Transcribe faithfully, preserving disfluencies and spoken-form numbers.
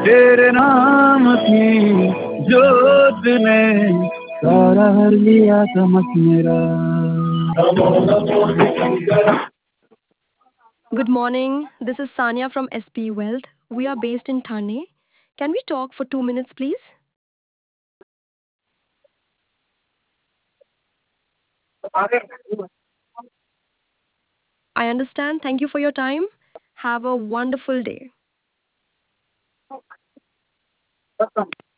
तेरे नाम की जोत ने सारा हर लिया चमक मेरा। Good morning. This is Sanya from S P Wealth. We are based in Thane. Can we talk for two minutes, please? I understand. Thank you for your time. Have a wonderful day.